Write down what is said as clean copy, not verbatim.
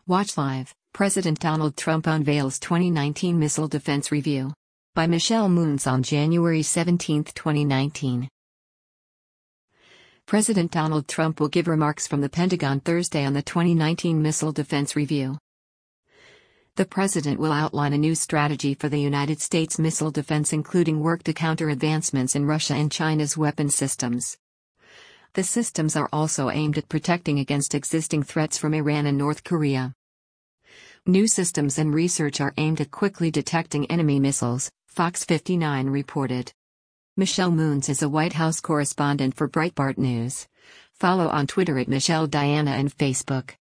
Watch Live, President Donald Trump unveils 2019 Missile Defense Review. By Michelle Moons on January 17, 2019. President Donald Trump will give remarks from the Pentagon Thursday on the 2019 Missile Defense Review. The president will outline a new strategy for the United States missile defense, including work to counter advancements in Russia and China's weapon systems. The systems are also aimed at protecting against existing threats from Iran and North Korea. New systems and research are aimed at quickly detecting enemy missiles, Fox 59 reported. Michelle Moons is a White House correspondent for Breitbart News. Follow on Twitter at Michelle Diana and Facebook.